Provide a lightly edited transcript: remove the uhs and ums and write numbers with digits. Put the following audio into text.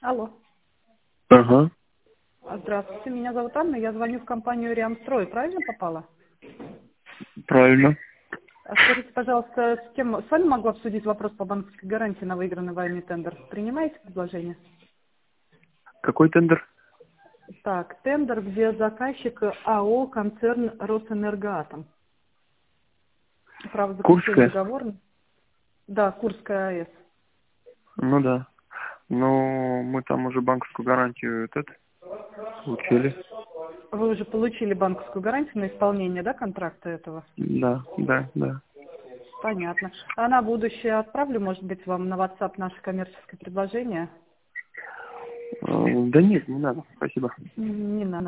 Алло. Ага, Здравствуйте, меня зовут Анна, я звоню в компанию Риамстрой. Правильно попала? правильно. Скажите, пожалуйста, с вами могу обсудить вопрос по банковской гарантии на выигранный вами тендер? Принимаете предложение? Какой тендер? Так, тендер, где заказчик АО «Концерн Росэнергоатом». Право заключения Курская? договора? Да, Курская АЭС. Ну да. Но мы там уже банковскую гарантию получили. Вы уже получили банковскую гарантию на исполнение, да, контракта этого? Да, да, да. Понятно. А на будущее отправлю, может быть, вам на WhatsApp наше коммерческое предложение? Да нет, не надо, спасибо. Не надо.